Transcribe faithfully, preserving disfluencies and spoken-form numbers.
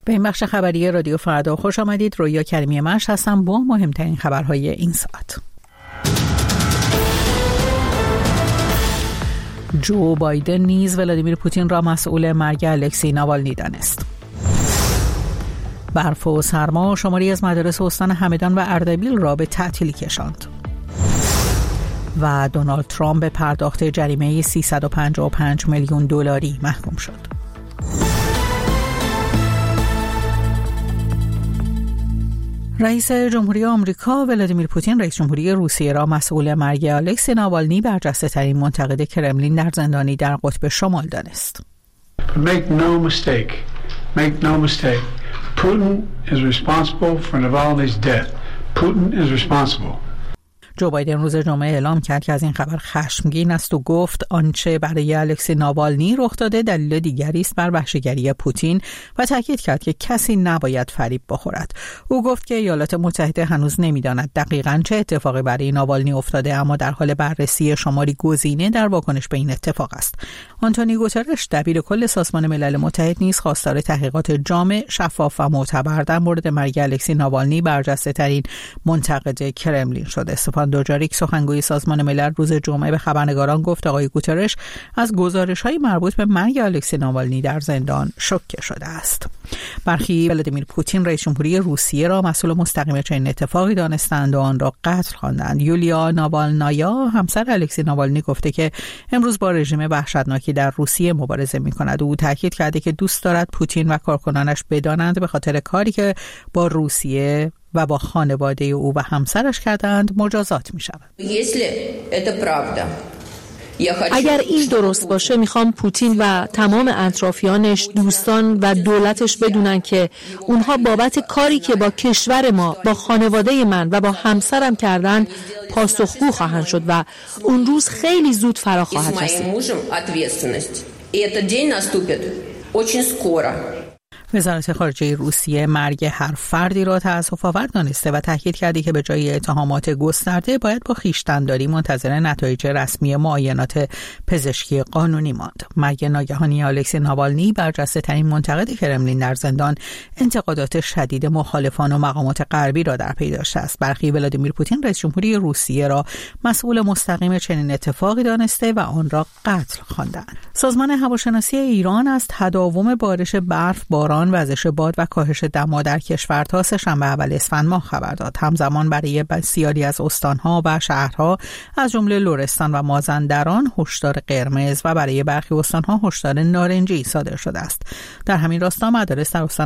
به این بخش خبری رادیو فردا خوش آمدید. رویا کریمی مش هستم با مهمترین خبرهای این ساعت. جو بایدن نیز ولادیمیر پوتین را مسئول مرگ الکسی ناوالنی دانست. برف و سرما شماری از مدارس استان همدان و اردبیل را به تعطیلی کشاند. و دونالد ترامپ به پرداخت جریمه سیصد و پنجاه و پنج میلیون دلاری محکوم شد. رئیس جمهوری آمریکا ولادیمیر پوتین رئیس جمهوری روسیه را مسئول مرگ الکسی ناوالنی برجسته ترین منتقد کرملین در زندانی در قطب شمال دانست. Make no mistake. Make no mistake. Putin is responsible for Navalny's death. Putin is responsible. جو بایدن روز جمعه اعلام کرد که از این خبر خشمگین است و گفت آنچه برای الکسی ناوالنی رخ داده دلیل دیگری است بر وحشیگری پوتین و تاکید کرد که کسی نباید فریب بخورد. او گفت که ایالات متحده هنوز نمی‌داند دقیقاً چه اتفاقی برای ناوالنی افتاده، اما در حال بررسی شماری گزینه در واکنش به این اتفاق است. آنتونی گوترش دبیر کل سازمان ملل متحد نیز خواستار تحقیقات جامع، شفاف و معتبر در مورد مرگ الکسی ناوالنی برجسته‌ترین منتقد کرملین شده. استفان دوجاریک سخنگوی سازمان ملل روز جمعه به خبرنگاران گفت آقای گوترش از گزارش‌های مربوط به مرگ الکسی ناوالنی در زندان شوکه شده است. برخی ولادیمیر پوتین رئیس جمهوری روسیه را مسئول مستقیم چنین اتفاقی دانستند و آن را قتل خواندند. یولیا ناوالنایا همسر الکسی ناوالنی گفته که امروز با رژیم وحشتناکی در روسیه مبارزه می‌کند. او تاکید کرده که دوست دارد پوتین و کارکنانش بدانند به خاطر کاری که با روسیه و با خانواده او و همسرش کردند مجازات می شود. اگر این درست باشه میخوام پوتین و تمام اطرافیانش، دوستان و دولتش بدونن که اونها بابت کاری که با کشور ما، با خانواده من و با همسرم کردن پاسخگو خواهند شد و اون روز خیلی زود فرا خواهد رسید. وزارت خارجه روسیه مرگ هر فردی را تأسف‌آور دانسته و تاکید کرده که به جای اتهامات گسترده باید با خویشتن‌داری منتظر نتایج رسمی معاینات پزشکی قانونی ماند. مرگ ناگهانی الکسی ناوالنی برجسته‌ترین منتقد کرملین در زندان انتقادات شدید مخالفان و مقامات غربی را در پی داشته است. برخی ولادیمیر پوتین رئیس جمهوری روسیه را مسئول مستقیم چنین اتفاقی دانسته و آن را قتل خواندند. سازمان هواشناسی ایران از تداوم بارش برف، باران، وزش باد و کاهش دما در کشور تا سه‌شنبه اول اسفند ماه خبر داد. همزمان برای بسیاری از استانها و شهرها از جمله لرستان و مازندران هشدار قرمز و برای برخی استانها هشدار نارنجی صادر شده است. در همین راستا مدارس در استان